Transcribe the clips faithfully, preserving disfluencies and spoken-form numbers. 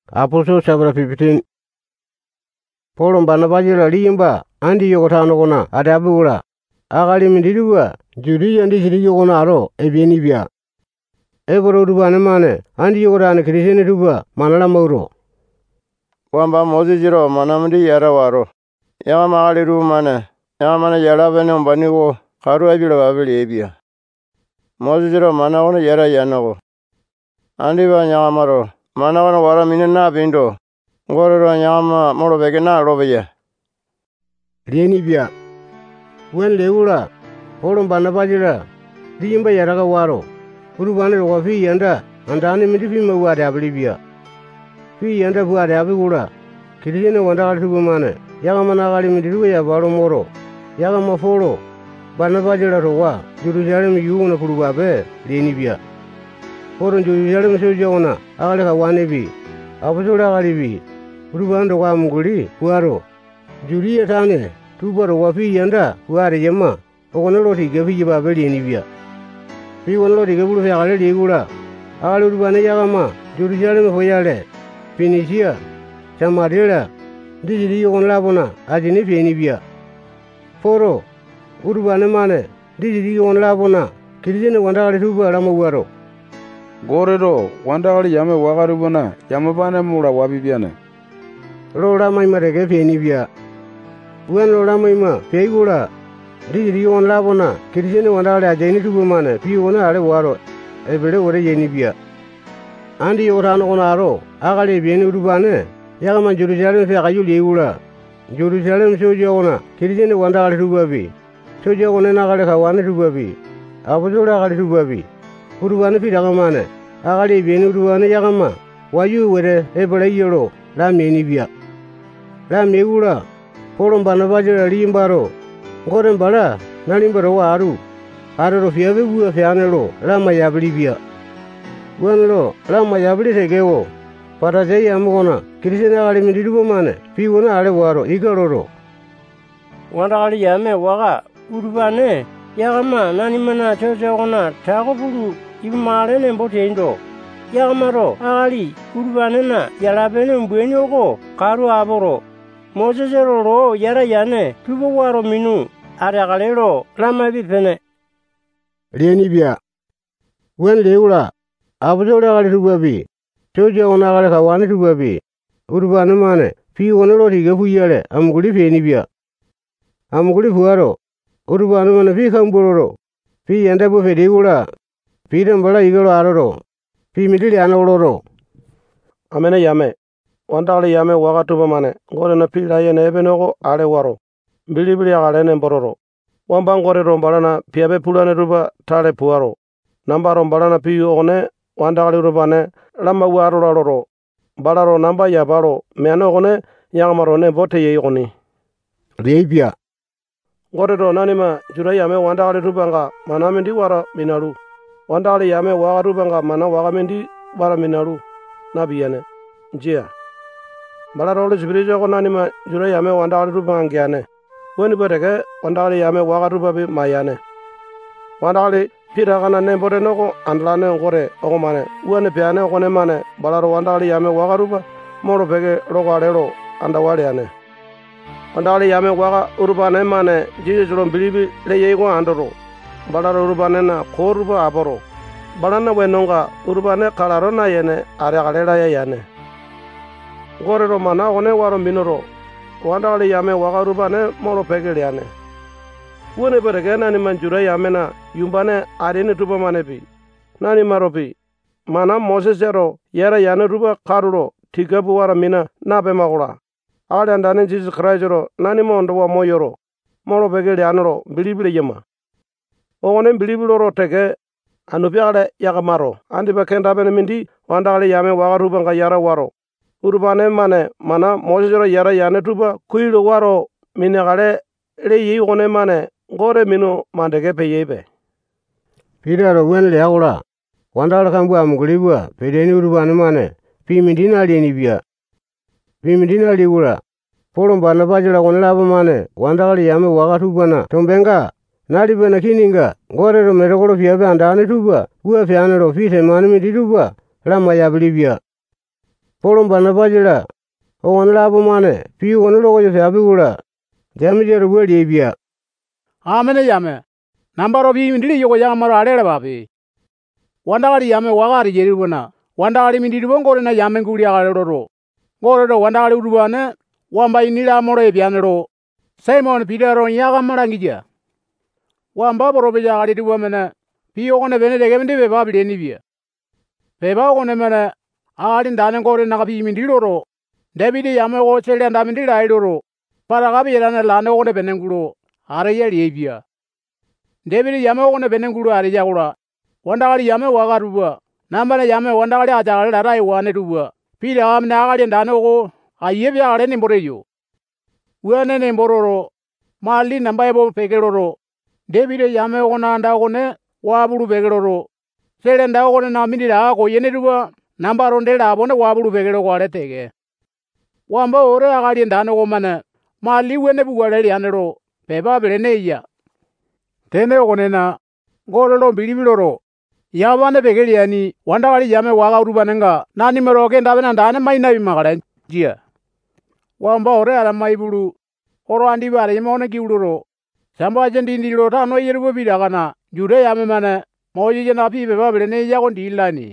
Apostles chapter fifteen. Paul Barnabas limba andi yokotano kona adabula. Agali mindiruwa juri andi jiri yokona aro ebieni bia. Eboro ruba nemane andi yokotane Christian ruba manala mauro. Wamba mozijiro manamdi yara waro. Yaga magali rumane. Yaga mana yara bene umbanigo karu ajiro babili ebia. Mozijiro managona yara yanago. Andi ba nyagamaro. Managona wara mine na bindo. Ngororo nyagama moro bege na robeya. Rieni bia. Wen leula. Paul Barnabas limba yaraga waro. Urubane roga fi yanda andane mindi fi mawade abli bia. Fi yanda buade abigura. Kirine wanda altubu mane. Yaga managali mindiruwa ya baro moro. Yaga maforo. Barnabas roga. Jerusalem yuuna kurubabe rieni bia. Poron Jerusalem sojaona agale ka wanebi. Apostol agalibi. Urubando kwa muguli kuaro. Juriya tane tubaro wafi yanda kuare yema. Okonolo tige fi jibabe rieni bia. Fi wonolo tige bulu fi agale ligura. Agale urubane yagama Jerusalem foyale. Phoenicia, Samaria, dijiri yon labona ajini fieni bia. Poro urubane mane dijiri yon labona kirjene wandagale tuba lama waro. Gorero wandagale yame wagarubona yamabane mura wabibiane. Lola mai marege fieni bia. Wen lola mai ma feigura dijiri yon labona kirjene wandagale ajini tuba mane fi wona ale waro ebele ore yeni bia. Andi yorano konaro agale bieni urubane yagama Jerusalem fe akayu ligura. Jerusalem soja ona kirjene wandagale tubabi. Soja ona nagale kawane tubabi. Apostol agale tubabi. Urubane fi dagamane agale bieni urubane yagama wayu were ebele yoro la meni bia. La megura Paul Barnabas limbaro ngoren bala nalimbaro waru. Aroro fiabe bua fianelo la mayabli bia. Wenlo la mayabli segewo para jai amgona Christian agale mindirubo mane fi wona ale waro igaroro. Wandagale yame waga urubane yagama nanimana chojogona tagobulu ibmale nembote indo. Yagamaro agali urubane na yalabene mbwenyogo karu aboro. Mozesero ro yara yane tubo waro minu aragalero lama bipene. Rieni bia. Wen leula Apostol agale tubabi. Soja ona agale kawane tubabi. Urubane mane fi wonolo tige fuyale amguli fieni bia. Amguli fuaro. Urubane mane fi kambororo. Fi yanda bo fedigula. Fi dambala igalo aroro. Fi midili anoloro. Amene yame. Wandagale yame waga tuba mane. Ngore na pila yene ebenogo ale waro. Bili bili agale nembororo. Wamba ngore rombalana piabe pulane ruba tale puaro. Namba rombalana piyu one wandagale urubane lama waro raroro. Balaro namba ya baro meano one yagamaro ne bote ye oni. Rebia. Ngore ro nanima jura yame wandagale rubanga mana mendi wara minaru. Wandagale yame waga rubanga mana waga mendi wara minaru. Nabiyane. Njia. Balaro le jibirijo ko nanima jura yame wandagale rubanga ngiane. Weni berege wandagale yame waga rubabe mayane. Wandagale pira kana ne bore noko andlane ngore ogomane uane piane ogone mane balaro wandagale yame waga ruba moro bege rogo arero andawale ane. Wandagale yame waga urubane mane Jesus ron bilibi le yego andoro. Balaro urubane na koruba aboro. Balana wenonga urubane kalaro na yene aregalera ya yane. Ngore ro mana ogone waro minoro. Wandagale yame waga urubane moro bege le ane. Wone berege nani manjura yamena yumbane arene tuba manebi. Nani marobi. Mana Moses ero yara yane ruba karuro tigabu wara mina nabe magura. Agale andane Jesus Christ ero nani mondo wa moyoro. Moro begele anoro bilibile yema. Ogone bilibile ro tege anupi agale yagamaro. Andi bekenda bene mindi wandagale yame waga ruba nga yara waro. Urubane mane mana Moses ero yara yane tuba kuilo waro minegale le yi ogone mane ngore mino mandege pe yebe. Pidaro wen le agora. Wandagale kambu amgulibua pedeni urubane mane pi mindina lieni bia. Pi mindina ligura. Paul Barnabas kone laba mane wandagale yame waga tubana tombenga nali bena kininga ngore ro merokolo fiabe andane tuba ua fiane ro fi semane mindi tuba lama yabli bia. Polum Banabajila, O one Labomane, Pu one Logo Fabula, Damager word Abia. Amene Yame, number of him did you Yamara Babi. One dollar Yame Wagari Jeribuna, one dollar in Dibongo and a Yamenguria Roro. Goro one dollar Urubane, one by Nila More Pianero. Simon Peter on Yagamarangija. One Baba Robija to woman, Pio on a Benedict Babi Denivia. Beba on a man, Ardin Danagor and Nabi Mindiro. David Yame Ochel and Amindira Idoro. Paragabi and a Lano on a Benanguro. Araya Avia. David Yame on a Benanguru Arijaura. One dollar Yame Wagaruba. Number Yame one dollar Arai wanted to work. Peter Am Nagad and Danogo. I give you any Boreju. One and Bororo. Marlin and Bible Pegero. David Yame on and Dagone. Waburu Pegero. Said and Dagon and Amida go Yenedua. Number on the Abona Waburu Pegero Guaretege. Wamba or Agadian Dano Mana. Marli whenever were ready under Peba Beneya. Tene Onena. Goro Bilibiro. Yavana Begeliani, one dollar Yame Waga Rubananga, Nani Morogan Davan and Dana Mina Magaran, Gia. Wamba or Maiburu, or Andi Varimona Guduro. Sambajan in the Rotano Yerubi Dagana, Jude Yamana, Mojanapi Beneya on Dilani.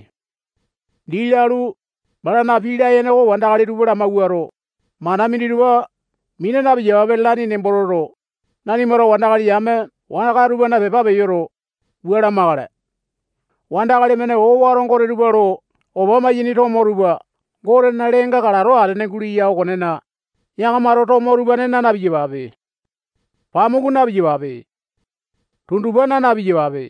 Dilaru, Barana Pida and O one dollar Ramaguaro. Manamidua, Minana Yavelani Nembororo. Nanimoro one dollar Yame, one Garubana Peba Euro, Wera Magare. One dollar mene over on Goribaro, Obama Yinito Moruba, Goren Narenga Cararo, and Neguria Gonena, Yamaroto Morubanena Nabibabe, Pamuguna Bibabe, Tundubana Nabibabe.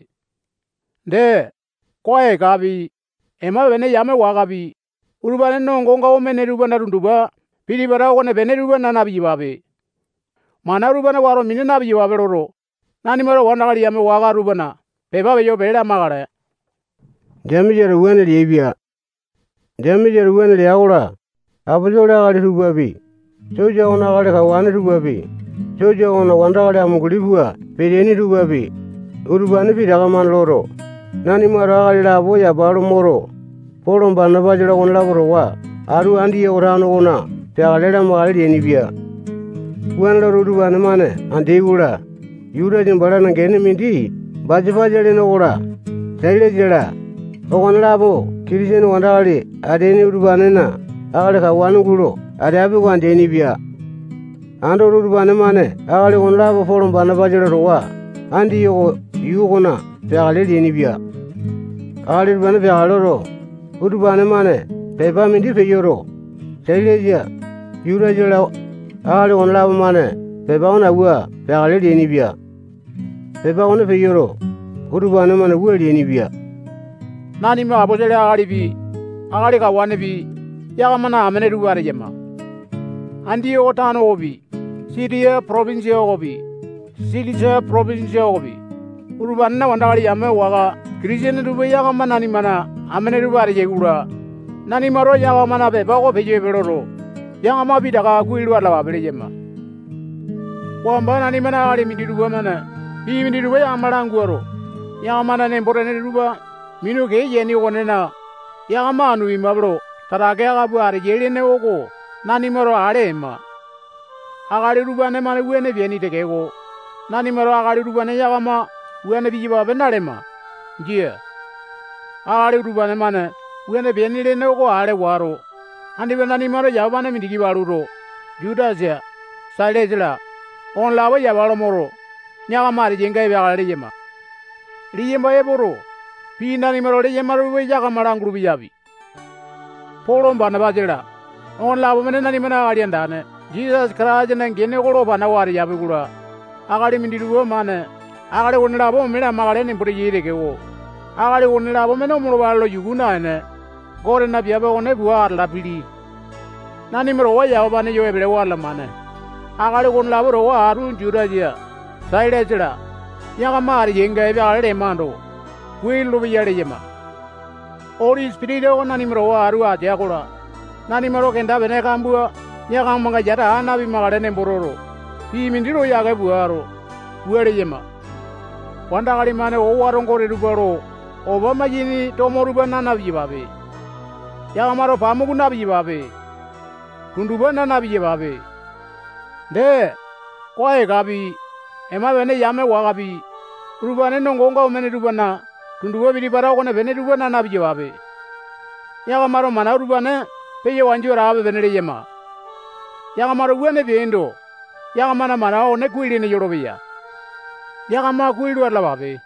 De, Koe Gabi, Emma Vene Yame Wagabi, Urbaneno Gonga Menerubana Runduba, Piribara on a Venerubana Nabibabe. Manarubana Waro Minabibaro, Nanimero one dollar Yame Waga Rubana, Peba Yo Beda Magare. Damager went at Avia. Damager went at the Aura. Abajola Rubabi. Jojo on a one Rubabi. Jojo on a one dollar Mugulibua, Pedeni Rubabi. Urbanabi Dagaman Loro. Nanimara Boya Baromoro. Polum Banabajara on Lavarova. Aru Andi Orana, Pialera Mali and Ibia. When the Rubanamane and Devura. Yura in Barana Genimindi. Bajabaja in Ora. Sailajara. One labo, Christian one dollar, Adeni Urbanena, Alaka one guru, Adabu one Denibia. Ando Urbanamane, Ali one labo for Banabajara, Andi Yugona, Piale Denibia. Ali Banabaro, Urbanamane, Peba Mindi Euro, Telesia, Urajala, Ali one labo mane, Pebana Wua, Piale Denibia. Peba one of Euro, Urbanamana Word Denibia. Nanima Abodela Aribi, Arika Wanabi, Yamana Amenuarema. Andi Otano Obi, Syria Provincia Obi, Silica Provincia Obi, Urbana Wandari Yamewaga, Christian Rubayamananimana, Amenuari Yagura, Nanimaro Yamana Bebo Pejero, Yamama Bidaga Guilwala Belema. Wambana Nimana Arimidu Wamana, even the way Amaranguro, Yamana and Boraneruba. Minuke Yeni Onena, Yamanu Imabro, Taragabu Arjene Ogo, Nanimoro Arema. Agarubanema Wene Vieni de Gego, Nanimoro Agarubane Yagama, Wene Viva Venarema. Dear Agarubanemane, Wene Vieni de Nogo Arewaro, and even Animaro Yavana Midivaruro, Judazia, Salezla, on Lava Yavaromoro, Yagamari Jenga Arema. Riemba Eboro. Pina Nimero Yamaru Yagamarangru Yavi. Polum Banabajera. On Lavamana Nimana Ariandane. Jesus Christ and Genegoro Banawari Yabugura. Agarimindu Mane. Agari Unlabo Mina Maran in Purigo. Agari Unlabo Menomoro Yuguna and Goran Abiaba on Ebuar Lapidi. Nanimero Yavana Yoebrewa Mane. Agari Unlabo Arun Juragia. Sidezera. Yagamari Yenga Remando. Will Rubiarema. Ori Spirito Nanimro Arua Diagora. Nanimaro can have an Egambua, Yagamanga Yara, Navi Magaran Bororo. He Mindiro Yagabuaro. Uerema. Wandarimane Owaron Goribaro. Obama Yini Tomorubana Vivabe. yagamaro pamugu nabi babe. Tundubo na nabi babe. De kwae gabi ema bene yame wagabi. Urubane nongonga umene rubana tundubo biri bara kone bene rubana nabi babe. Yagamaro mana urubane peye wanjura abe bene yema. Yagamaro wene biendo. Yagamana mana one kuili ne yorobia. Yagama kuili wala babe.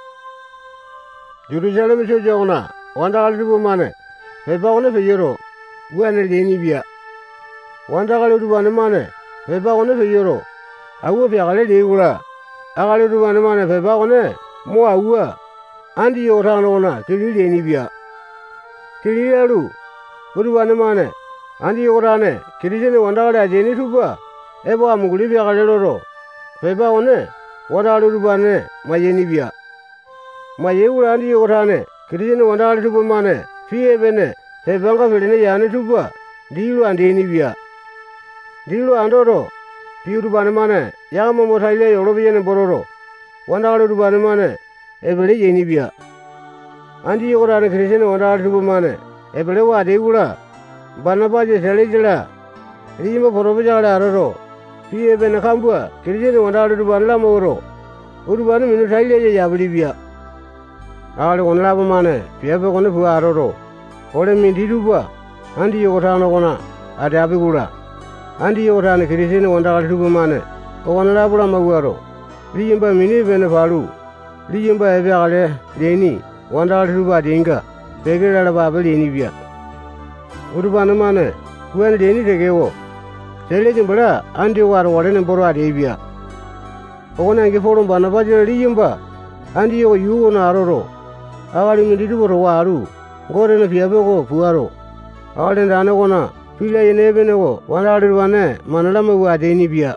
Jerusalem so jona wanda kali rubu mane peba one feyero wene leni bia. Wanda kali rubu mane peba one feyero awu fya kali leula. Akali rubu mane peba one mo awu andi yorano na kili leni bia. Kili yalu rubu mane andi yorane kili jene wanda kali ajeni rubu ebo amuguli fya kali loro peba one wanda kali rubu mane mayeni bia. Mayeula andi yorane kirjene wandali tubu mane fiye bene sebanga felene yani tubu dilu andeni bia dilu andoro piuru bane mane yama motaile yorobiyene bororo wandali tubu bane mane ebele yeni bia andi yorane kirjene wandali tubu mane ebele wa deula banabaje selejela rima porobijala aroro fiye bene kambua kirjene wandali tubu bane lamoro urubane minu taile yabli bia Akali kona labo mane, piape kone fuwa aroro. Ole mindi dupa, andi yokotano kona, ade api kula. Andi yokotane kirisini wanda kali dupa mane, kona labo la maguaro. Lijimba mini bene falu, lijimba ebe akale leni, wanda kali dupa denga, peke lala babe leni bia. Urupane mane, kuwen leni tekewo. Sele jimbala, andi waro wale nemboro ade bia. Kona nge forum bana bajira lijimba, andi yoko yugo na aroro. Akali mindi duboro waru, ngore na piape ko puaro. Akali ndane kona, pila yene bene ko, wanda kali wane, manala magu adeni bia.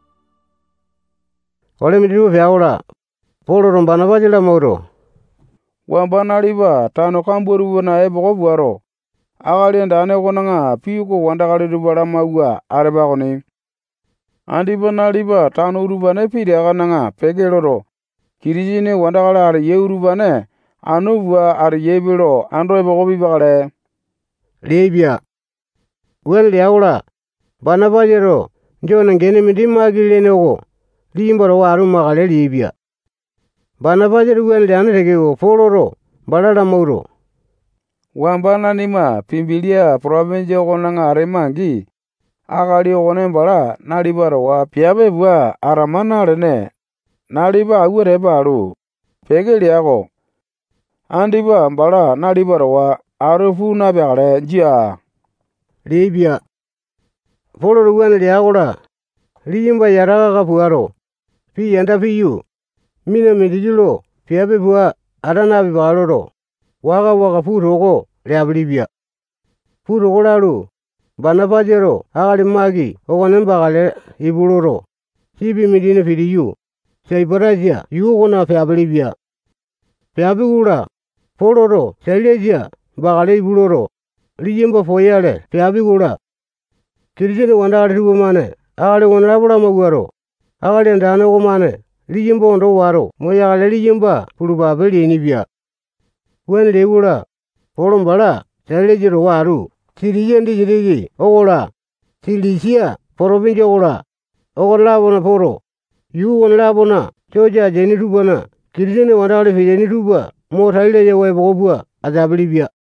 Ole mindi dubu fiaula, polo rombana bajila mauro. Wambana liba, tano kamburu wana ebo ko puaro. Akali ndane kona nga, piu ko wanda kali dubara magua, areba kone. Andi bana liba, tano urubane pide akana nga, peke loro. Kirijine wanda kali ari ye urubane, anu bua ari yebilo ando ebo ko bibagale lebia wen leaula bana bajero njona ngene mindi magile neko limboro waru magale lebia bana bajero wen leane tegeo foloro balala mauro wambana nima pimbilia province kona ngare mangi akali kone bala nalibaro wa piabe bua aramana rene naliba agure baru pegeli ako Andiba mbala nalibaro wa arufu na bagale jia lebia foloro wen leaula limba yaraga ka puaro pi yanda piyu mina midijilo piabe bua arana bi baloro waga waga puroko leablibia puroko lalu bana bajero akali magi okone bagale ibuloro sibi midine fidiyu seibarajia yugo piablibia piabe gula foloro selejia bagale ibuloro lijimba foyale piabe gula kirijene wanda kali tubu mane akali wanda bula maguaro akali ndane ko mane lijimba ondo waro moya kali lijimba puluba beli ni bia wen legula folom bala selejiro waru kirijendi jirigi ogola silisia province ogola ogola bona poro yu wanda bona choja jeni tubana kirijene wanda kali fijeni tuba mo thaile ye we bobua adabli bia